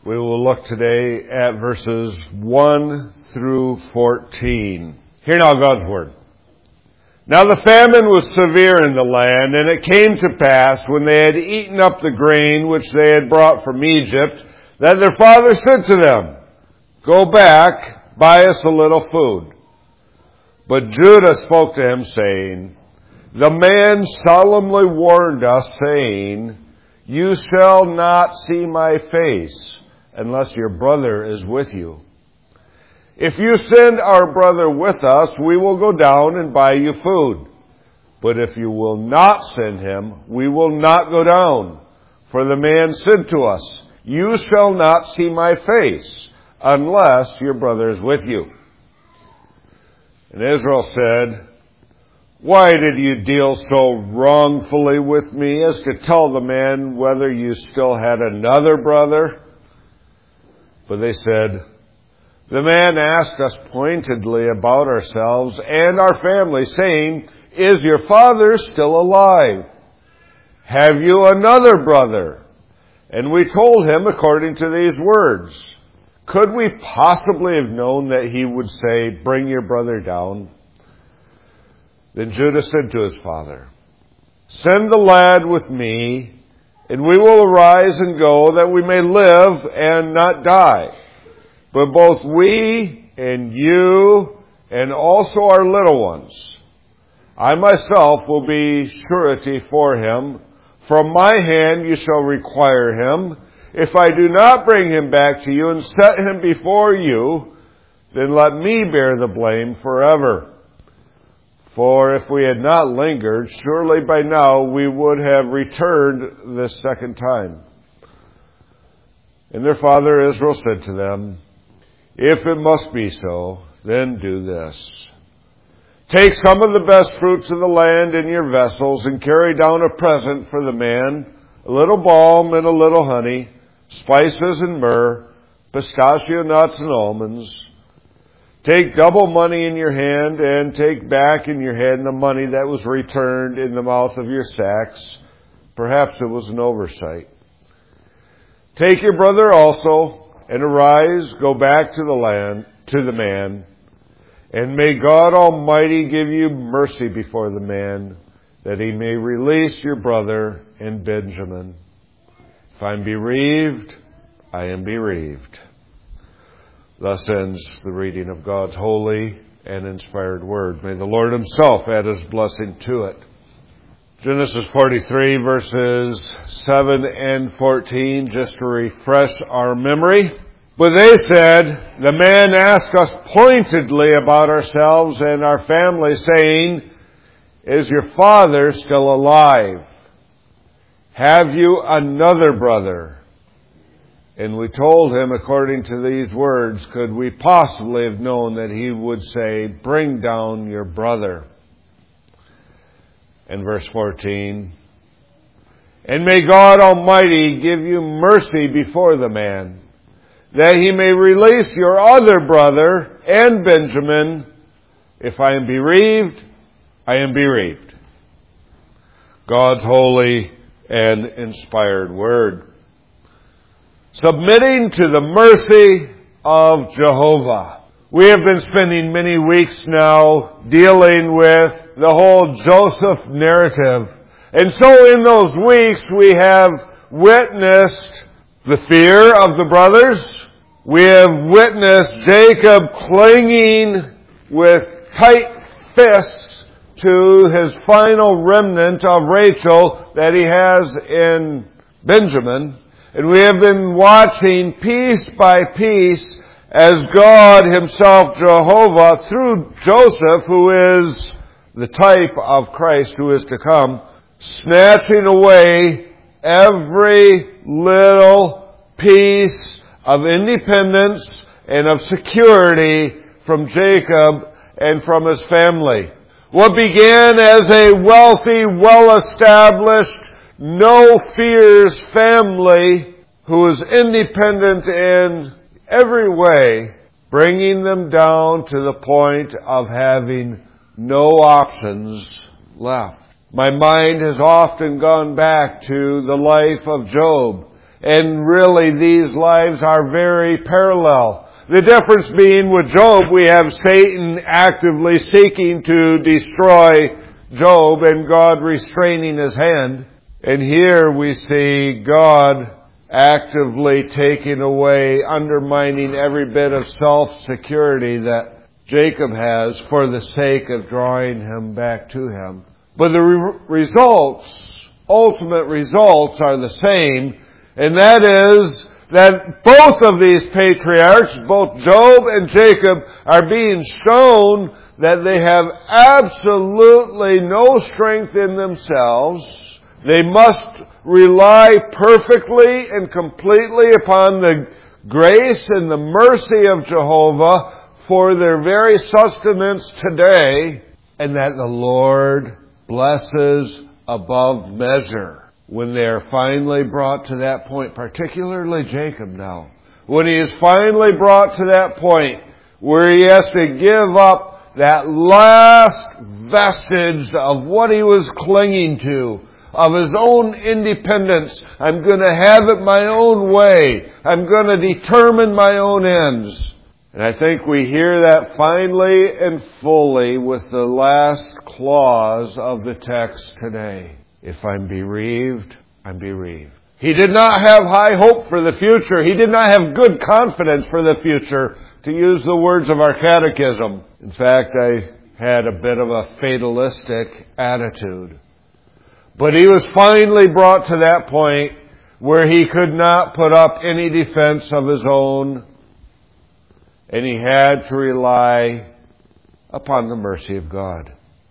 We will look today at verses 1 through 14. Hear now God's word. Now the famine was severe in the land, and it came to pass, when they had eaten up the grain which they had brought from Egypt, that their father said to them, Go back, buy us a little food. But Judah spoke to him, saying, The man solemnly warned us, saying, You shall not see my face, unless your brother is with you. If you send our brother with us, we will go down and buy you food. But if you will not send him, we will not go down. For the man said to us, You shall not see my face, unless your brother is with you. And Israel said, Why did you deal so wrongfully with me as to tell the man whether you still had another brother? But they said, The man asked us pointedly about ourselves and our family, saying, Is your father still alive? Have you another brother? And we told him according to these words. Could we possibly have known that he would say, Bring your brother down? Then Judah said to his father, Send the lad with me, and we will arise and go, that we may live and not die. But both we and you and also our little ones, I myself will be surety for him. From my hand you shall require him. If I do not bring him back to you and set him before you, then let me bear the blame forever. For if we had not lingered, surely by now we would have returned this second time. And their father Israel said to them, If it must be so, then do this. Take some of the best fruits of the land in your vessels and carry down a present for the man, a little balm and a little honey, spices and myrrh, pistachio nuts and almonds. Take double money in your hand and take back in your hand the money that was returned in the mouth of your sacks. Perhaps it was an oversight. Take your brother also, and arise, go back to the man, and may God Almighty give you mercy before the man, that he may release your brother and Benjamin. If I am bereaved, I am bereaved. Thus ends the reading of God's holy and inspired word. May the Lord himself add his blessing to it. Genesis 43 verses 7 and 14, just to refresh our memory. But they said, The man asked us pointedly about ourselves and our family, saying, Is your father still alive? Have you another brother? And we told him, according to these words, could we possibly have known that he would say, Bring down your brother? And verse 14, And may God Almighty give you mercy before the man, that he may release your other brother and Benjamin. If I am bereaved, I am bereaved. God's holy and inspired word. Submitting to the mercy of Jehovah. We have been spending many weeks now dealing with the whole Joseph narrative. And so in those weeks we have witnessed the fear of the brothers. We have witnessed Jacob clinging with tight fists to his final remnant of Rachel that he has in Benjamin. And we have been watching piece by piece as God himself, Jehovah, through Joseph, who is the type of Christ who is to come, snatching away every little piece of independence and of security from Jacob and from his family. What began as a wealthy, well-established, no fears family who was independent in every way, bringing them down to the point of having no options left. My mind has often gone back to the life of Job And really, these lives are very parallel. The difference being with Job, we have Satan actively seeking to destroy Job and God restraining his hand. And here we see God actively taking away, undermining every bit of self-security that Jacob has for the sake of drawing him back to him. But the ultimate results are the same, and that is that both of these patriarchs, both Job and Jacob, are being shown that they have absolutely no strength in themselves. They must rely perfectly and completely upon the grace and the mercy of Jehovah for their very sustenance today, and that the Lord blesses above measure when they are finally brought to that point, particularly Jacob now. When he is finally brought to that point where he has to give up that last vestige of what he was clinging to, of his own independence. I'm going to have it my own way. I'm going to determine my own ends. And I think we hear that finally and fully with the last clause of the text today. If I'm bereaved, I'm bereaved. He did not have high hope for the future. He did not have good confidence for the future, to use the words of our catechism. In fact, I had a bit of a fatalistic attitude. But he was finally brought to that point where he could not put up any defense of his own, and he had to rely upon the mercy of God.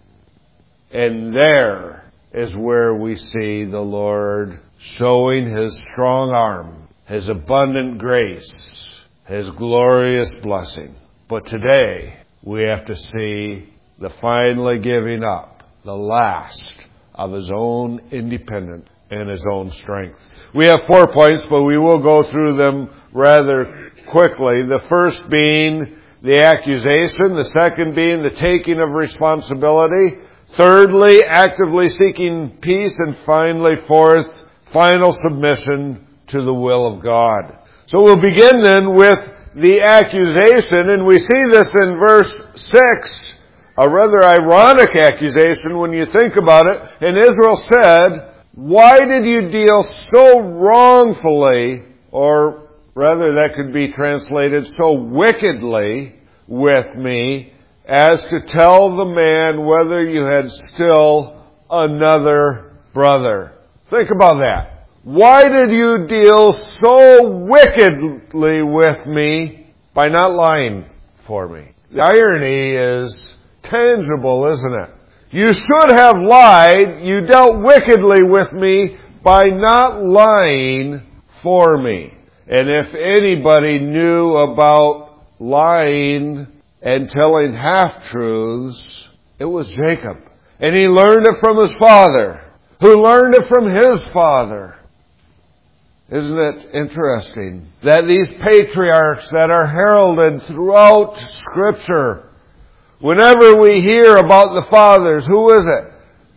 And there is where we see the Lord showing His strong arm, His abundant grace, His glorious blessing. But today, we have to see the finally giving up, the last of His own independence and His own strength. We have 4 points, but we will go through them rather quickly. The first being the accusation, the second being the taking of responsibility, thirdly, actively seeking peace, and finally, fourth, final submission to the will of God. So we'll begin then with the accusation, and we see this in verse 6, a rather ironic accusation when you think about it. And Israel said, "Why did you deal so wrongfully," or rather that could be translated, "so wickedly with me, as to tell the man whether you had still another brother?" Think about that. Why did you deal so wickedly with me by not lying for me? The irony is tangible, isn't it? You should have lied. You dealt wickedly with me by not lying for me. And if anybody knew about lying and telling half-truths, it was Jacob. And he learned it from his father, who learned it from his father. Isn't it interesting that these patriarchs that are heralded throughout Scripture, whenever we hear about the fathers, who is it?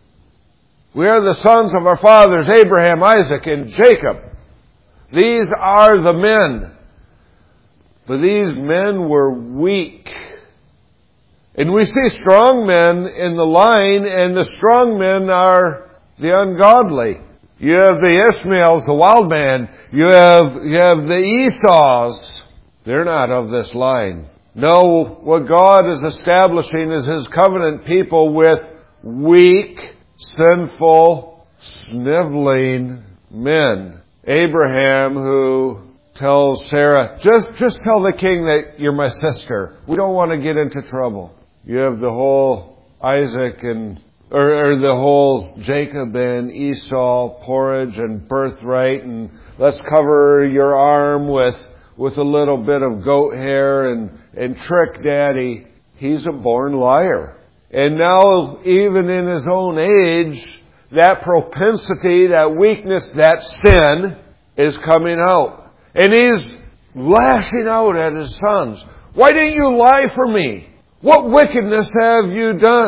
We are the sons of our fathers, Abraham, Isaac, and Jacob. These are the men. But these men were weak. And we see strong men in the line, and the strong men are the ungodly. You have the Ishmaels, the wild man. You have the Esau's. They're not of this line. No, what God is establishing is His covenant people with weak, sinful, sniveling men. Abraham, who tells Sarah, just tell the king that you're my sister. We don't want to get into trouble. You have the whole Isaac or the whole Jacob and Esau porridge and birthright, and let's cover your arm with a little bit of goat hair and trick daddy. He's a born liar. And now, even in his own age, that propensity, that weakness, that sin is coming out. And he's lashing out at his sons. Why didn't you lie for me? What wickedness have you done?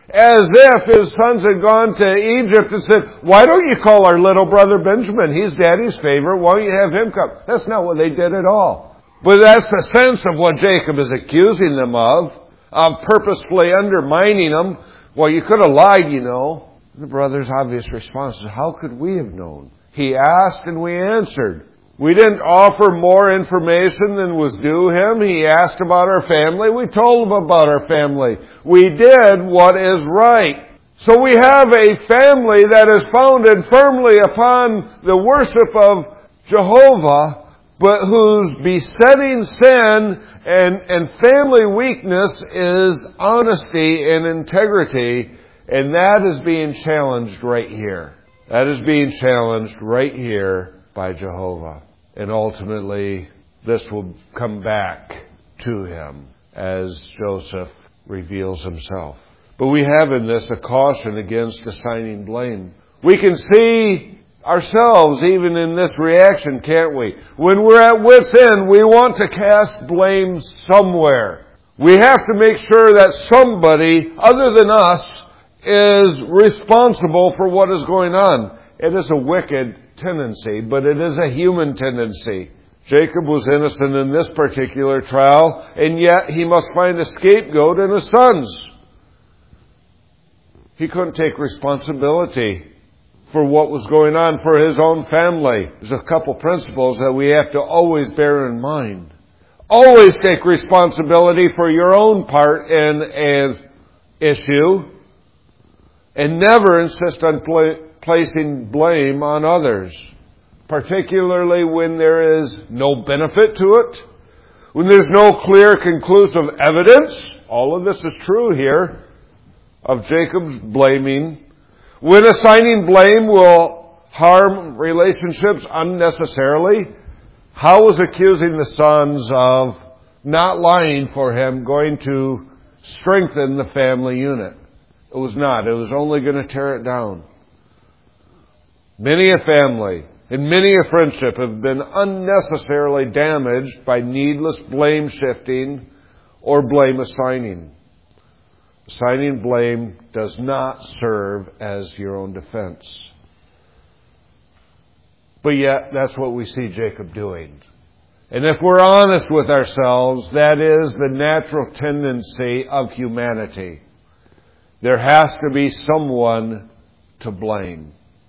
As if his sons had gone to Egypt and said, why don't you call our little brother Benjamin? He's Daddy's favorite. Why don't you have him come? That's not what they did at all. But that's the sense of what Jacob is accusing them of purposefully undermining them. Well, you could have lied, you know. The brother's obvious response is, how could we have known? He asked and we answered. We didn't offer more information than was due him. He asked about our family. We told him about our family. We did what is right. So we have a family that is founded firmly upon the worship of Jehovah, but whose besetting sin and family weakness is honesty and integrity, and that is being challenged right here. That is being challenged right here by Jehovah. And ultimately, this will come back to him as Joseph reveals himself. But we have in this a caution against assigning blame. We can see ourselves even in this reaction, can't we? When we're at wit's end, we want to cast blame somewhere. We have to make sure that somebody other than us is responsible for what is going on. It is a wicked tendency, but it is a human tendency. Jacob was innocent in this particular trial, and yet he must find a scapegoat in his sons. He couldn't take responsibility for what was going on for his own family. There's a couple principles that we have to always bear in mind. Always take responsibility for your own part in an issue, and never insist on placing blame on others, particularly when there is no benefit to it, when there's no clear, conclusive evidence. All of this is true here of Jacob's blaming. When assigning blame will harm relationships unnecessarily, how was accusing the sons of not lying for him going to strengthen the family unit? It was not. It was only going to tear it down. Many a family and many a friendship have been unnecessarily damaged by needless blame shifting or blame assigning. Assigning blame does not serve as your own defense. But yet, that's what we see Jacob doing. And if we're honest with ourselves, that is the natural tendency of humanity. There has to be someone to blame,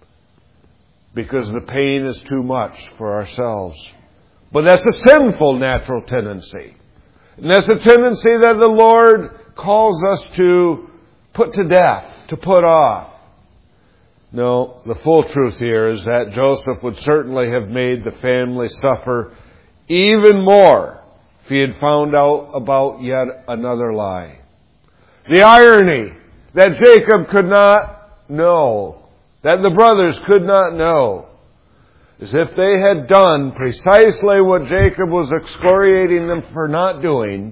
because the pain is too much for ourselves. But that's a sinful natural tendency. And that's a tendency that the Lord calls us to put to death, to put off. No, the full truth here is that Joseph would certainly have made the family suffer even more if he had found out about yet another lie. The irony that Jacob could not know, that the brothers could not know, is if they had done precisely what Jacob was excoriating them for not doing,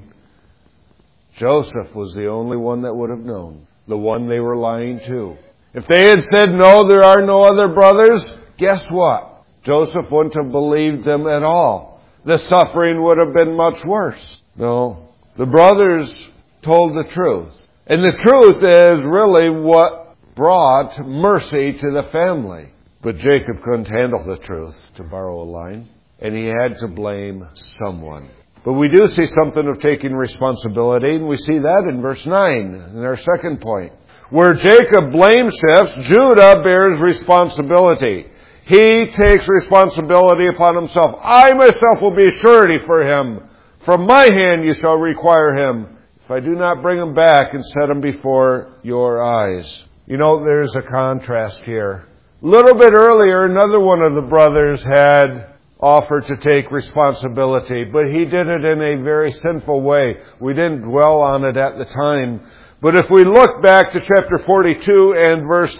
Joseph was the only one that would have known, the one they were lying to. If they had said, no, there are no other brothers, guess what? Joseph wouldn't have believed them at all. The suffering would have been much worse. No, the brothers told the truth. And the truth is really what brought mercy to the family. But Jacob couldn't handle the truth, to borrow a line, and he had to blame someone. But we do see something of taking responsibility, and we see that in verse 9, in our second point. Where Jacob blame shifts, Judah bears responsibility. He takes responsibility upon himself. I myself will be a surety for him. From my hand you shall require him, if I do not bring him back and set him before your eyes. You know, there's a contrast here. A little bit earlier, another one of the brothers had offered to take responsibility, but he did it in a very sinful way. We didn't dwell on it at the time. But if we look back to chapter 42 and verse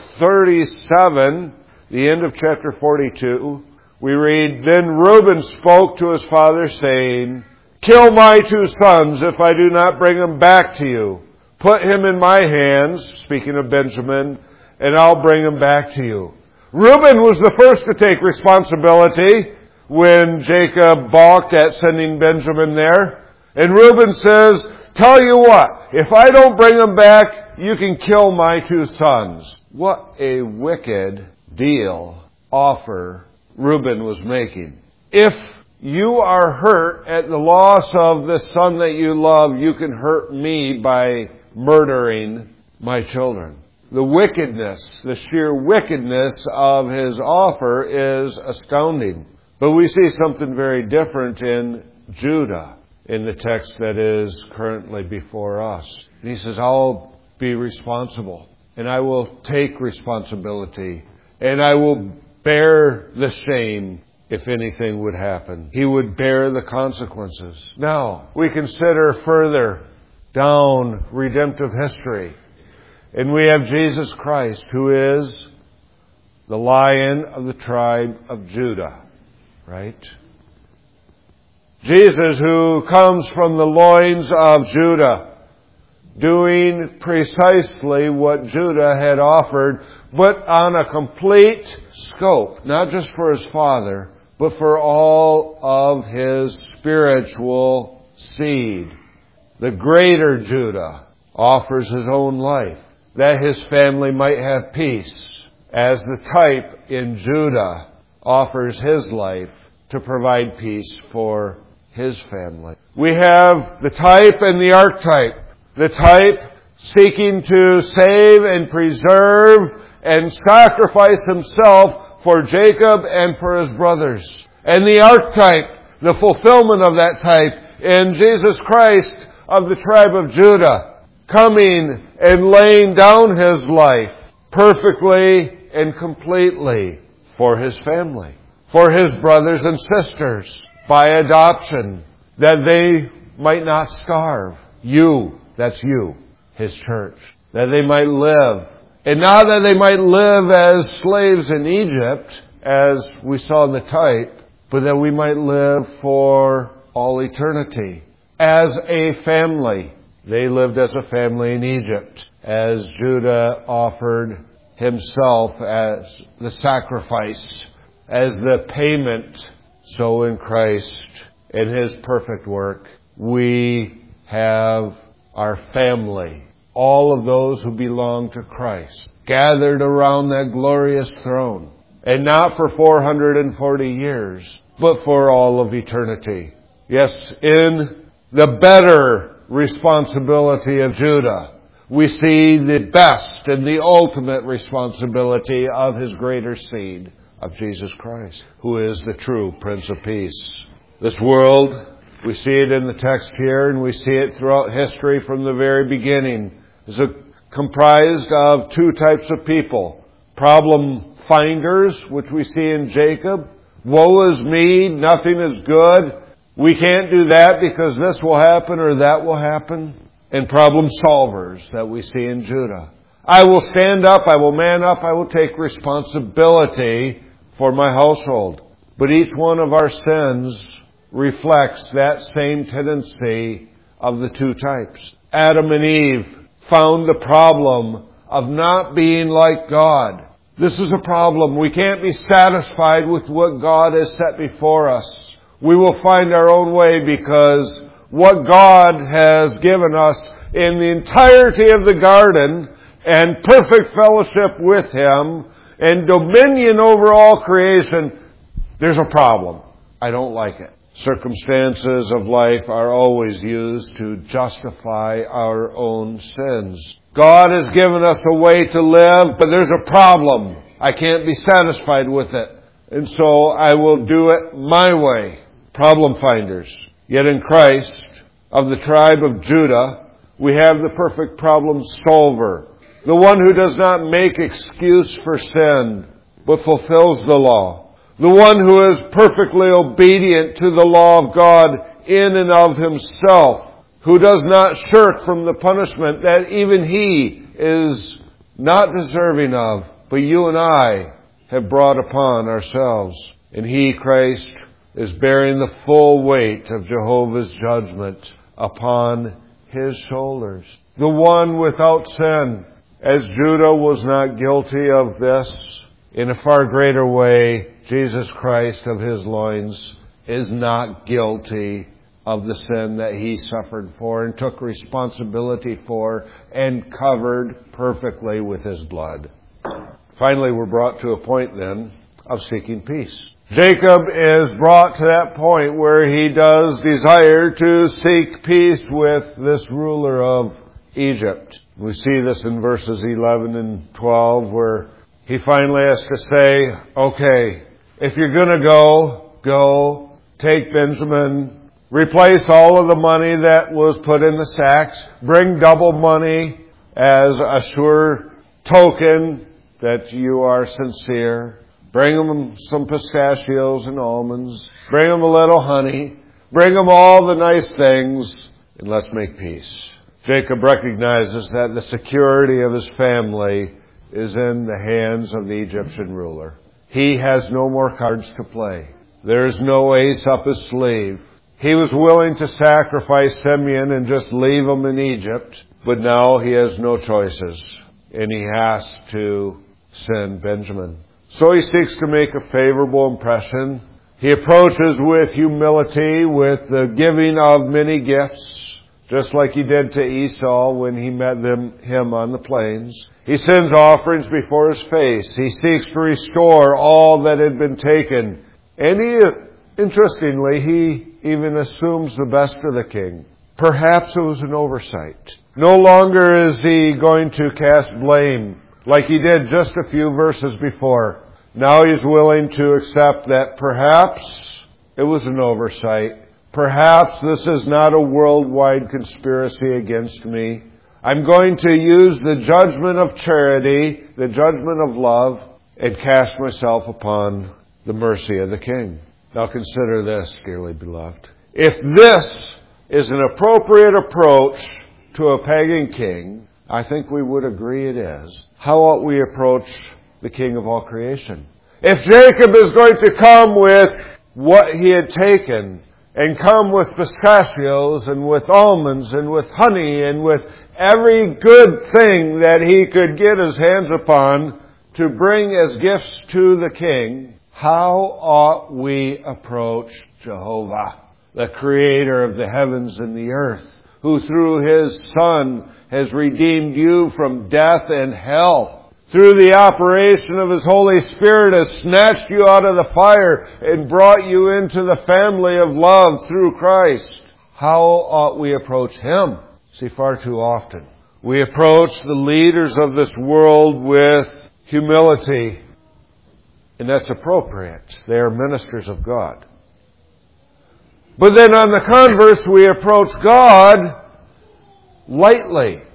37, the end of chapter 42, we read, Then Reuben spoke to his father, saying, Kill my 2 sons if I do not bring them back to you. Put him in my hands, speaking of Benjamin, and I'll bring him back to you. Reuben was the first to take responsibility when Jacob balked at sending Benjamin there. And Reuben says, tell you what, if I don't bring them back, you can kill my 2 sons. What a wicked offer Reuben was making. If you are hurt at the loss of the son that you love, you can hurt me by murdering my children. The wickedness, the sheer wickedness of his offer is astounding. But we see something very different in Judah in the text that is currently before us. And he says, I'll be responsible, and I will take responsibility, and I will bear the shame if anything would happen. He would bear the consequences. Now, we consider further down redemptive history. And we have Jesus Christ, who is the Lion of the tribe of Judah, right? Jesus, who comes from the loins of Judah, doing precisely what Judah had offered, but on a complete scope, not just for his father, but for all of his spiritual seed. The greater Judah offers his own life, that his family might have peace, as the type in Judah offers his life to provide peace for his family. We have the type and the archetype. The type seeking to save and preserve and sacrifice himself for Jacob and for his brothers. And the archetype, the fulfillment of that type in Jesus Christ of the tribe of Judah, coming and laying down his life perfectly and completely for his family, for his brothers and sisters, by adoption, that they might not starve. You, that's you, his church, that they might live. And not that they might live as slaves in Egypt, as we saw in the type, but that we might live for all eternity as a family. They lived as a family in Egypt, as Judah offered himself as the sacrifice, as the payment. So in Christ, in his perfect work, we have our family, all of those who belong to Christ, gathered around that glorious throne. And not for 440 years, but for all of eternity. Yes, in the better responsibility of Judah, we see the best and the ultimate responsibility of his greater seed, of Jesus Christ, who is the true Prince of Peace. This world, we see it in the text here, and we see it throughout history from the very beginning, is comprised of 2 types of people. Problem finders, which we see in Jacob. Woe is me, nothing is good. We can't do that because this will happen or that will happen. And problem solvers that we see in Judah. I will stand up, I will man up, I will take responsibility for my household. But each one of our sins reflects that same tendency of the 2 types. Adam and Eve found the problem of not being like God. This is a problem. We can't be satisfied with what God has set before us. We will find our own way because what God has given us in the entirety of the garden and perfect fellowship with Him and dominion over all creation, there's a problem. I don't like it. Circumstances of life are always used to justify our own sins. God has given us a way to live, but there's a problem. I can't be satisfied with it. And so I will do it my way. Problem finders. Yet in Christ, of the tribe of Judah, we have the perfect problem solver. The one who does not make excuse for sin, but fulfills the law. The one who is perfectly obedient to the law of God in and of himself, who does not shirk from the punishment that even he is not deserving of, but you and I have brought upon ourselves. And he, Christ, is bearing the full weight of Jehovah's judgment upon his shoulders. The one without sin, as Judah was not guilty of this, in a far greater way, Jesus Christ of his loins is not guilty of the sin that he suffered for and took responsibility for and covered perfectly with his blood. Finally, we're brought to a point then of seeking peace. Jacob is brought to that point where he does desire to seek peace with this ruler of Egypt. We see this in verses 11 and 12 where he finally has to say, okay, if you're going to go, take Benjamin, replace all of the money that was put in the sacks, bring double money as a sure token that you are sincere. Bring them some pistachios and almonds. Bring them a little honey. Bring them all the nice things, and let's make peace. Jacob recognizes that the security of his family is in the hands of the Egyptian ruler. He has no more cards to play. There's no ace up his sleeve. He was willing to sacrifice Simeon and just leave him in Egypt, but now he has no choices, and he has to send Benjamin. So he seeks to make a favorable impression. He approaches with humility, with the giving of many gifts, just like he did to Esau when he met him on the plains. He sends offerings before his face. He seeks to restore all that had been taken. And interestingly, he even assumes the best of the king. Perhaps it was an oversight. No longer is he going to cast blame like he did just a few verses before. Now he's willing to accept that perhaps it was an oversight. Perhaps this is not a worldwide conspiracy against me. I'm going to use the judgment of charity, the judgment of love, and cast myself upon the mercy of the king. Now consider this, dearly beloved. If this is an appropriate approach to a pagan king, I think we would agree it is. How ought we approach the King of all creation? If Jacob is going to come with what he had taken, and come with pistachios and with almonds and with honey and with every good thing that he could get his hands upon to bring as gifts to the king, how ought we approach Jehovah, the creator of the heavens and the earth, who through his Son has redeemed you from death and hell, through the operation of his Holy Spirit has snatched you out of the fire and brought you into the family of love through Christ? How ought we approach him? See, far too often we approach the leaders of this world with humility, and that's appropriate. They are ministers of God. But then on the converse, we approach God lightly,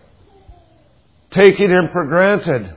taking him for granted.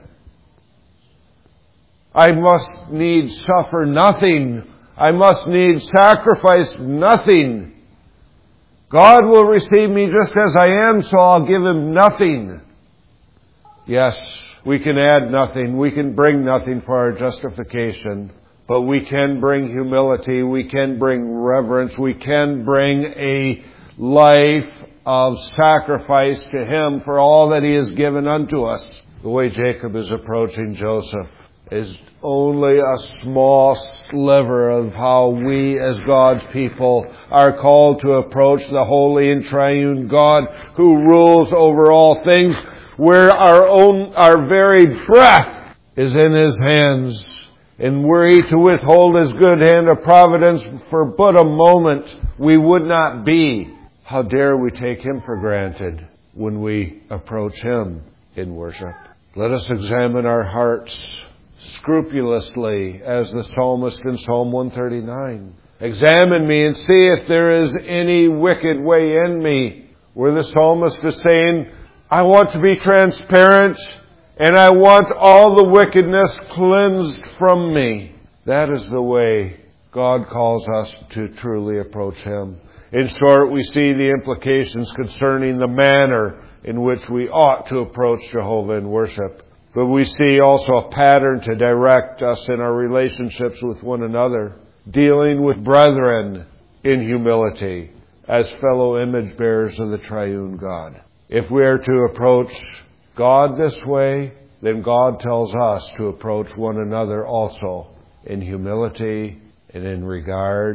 I must needs suffer nothing. I must needs sacrifice nothing. God will receive me just as I am, so I'll give him nothing. Yes, we can add nothing. We can bring nothing for our justification. But we can bring humility. We can bring reverence. We can bring a life of sacrifice to him for all that he has given unto us. The way Jacob is approaching Joseph is only a small sliver of how we as God's people are called to approach the holy and triune God who rules over all things, where our very breath is in his hands. And were he to withhold his good hand of providence for but a moment, we would not be. How dare we take him for granted when we approach him in worship? Let us examine our hearts scrupulously, as the psalmist in Psalm 139. Examine me and see if there is any wicked way in me. Where the psalmist is saying, I want to be transparent and I want all the wickedness cleansed from me. That is the way God calls us to truly approach him. In short, we see the implications concerning the manner in which we ought to approach Jehovah in worship. But we see also a pattern to direct us in our relationships with one another, dealing with brethren in humility as fellow image bearers of the triune God. If we are to approach God this way, then God tells us to approach one another also in humility and in regard,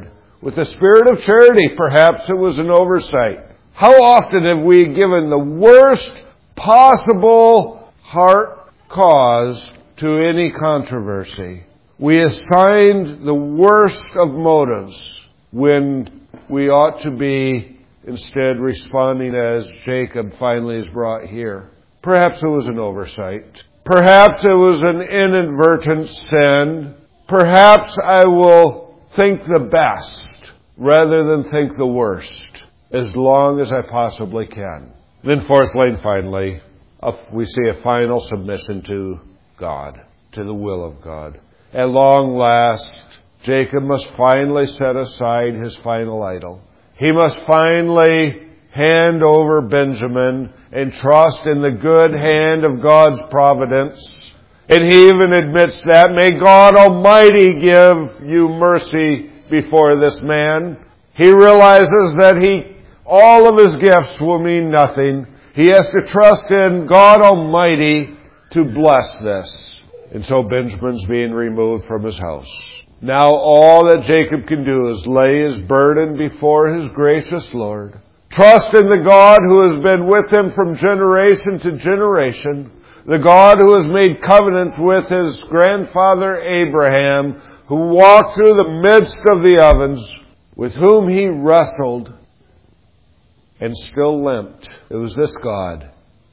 with a spirit of charity. Perhaps it was an oversight. How often have we given the worst possible heart cause to any controversy? We assigned the worst of motives when we ought to be instead responding as Jacob finally is brought here. Perhaps it was an oversight. Perhaps it was an inadvertent sin. Perhaps I will think the best rather than think the worst, as long as I possibly can. Then fourthly and finally, we see a final submission to God, to the will of God. At long last, Jacob must finally set aside his final idol. He must finally hand over Benjamin and trust in the good hand of God's providence. And he even admits that. May God Almighty give you mercy before this man. He realizes that all of his gifts will mean nothing. He has to trust in God Almighty to bless this. And so Benjamin's being removed from his house. Now all that Jacob can do is lay his burden before his gracious Lord. Trust in the God who has been with him from generation to generation. The God who has made covenant with his grandfather Abraham, who walked through the midst of the ovens, with whom he wrestled and still limped. It was this God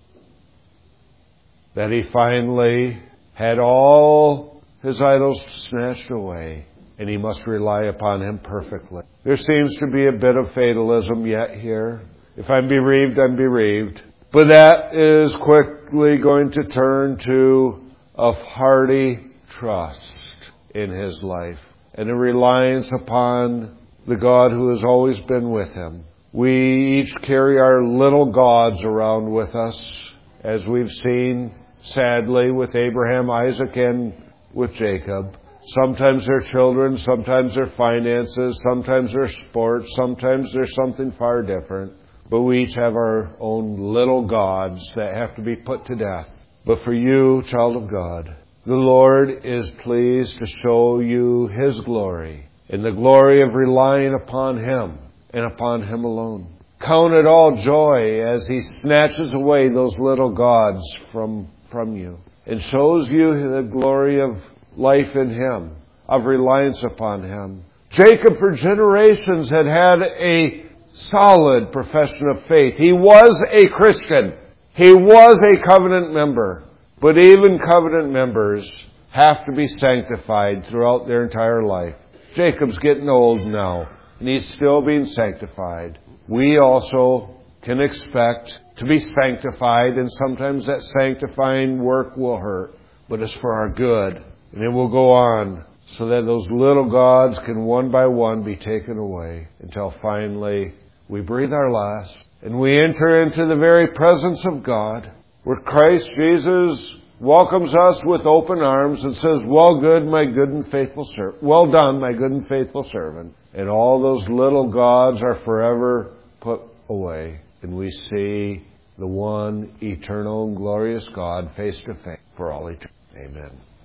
that he finally had all his idols snatched away, and he must rely upon him perfectly. There seems to be a bit of fatalism yet here. If I'm bereaved, I'm bereaved. But that is quickly going to turn to a hearty trust in his life and a reliance upon the God who has always been with him. We each carry our little gods around with us, as we've seen, sadly, with Abraham, Isaac, and with Jacob. Sometimes they're children, sometimes they're finances, sometimes they're sports, sometimes there's something far different. But we each have our own little gods that have to be put to death. But for you, child of God, the Lord is pleased to show you His glory, and the glory of relying upon Him and upon Him alone. Count it all joy as He snatches away those little gods from you and shows you the glory of life in Him, of reliance upon Him. Jacob for generations had a solid profession of faith. He was a Christian. He was a covenant member. But even covenant members have to be sanctified throughout their entire life. Jacob's getting old now, and he's still being sanctified. We also can expect to be sanctified, and sometimes that sanctifying work will hurt, but it's for our good. And it will go on so that those little gods can one by one be taken away until finally we breathe our last and we enter into the very presence of God, where Christ Jesus welcomes us with open arms and says, well done, my good and faithful servant. And all those little gods are forever put away. And we see the one eternal and glorious God face to face for all eternity. Amen.